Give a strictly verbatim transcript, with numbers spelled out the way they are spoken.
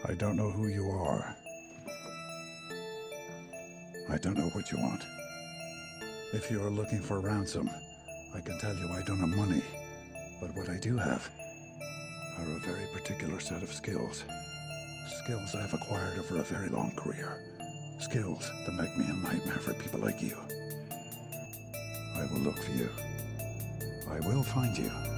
I don't know who you are. I don't know what you want. If you are looking for ransom, I can tell you I don't have money. But what I do have are a very particular set of skills. Skills I've acquired over a very long career. Skills that make me a nightmare for people like you. I will look for you. I will find you.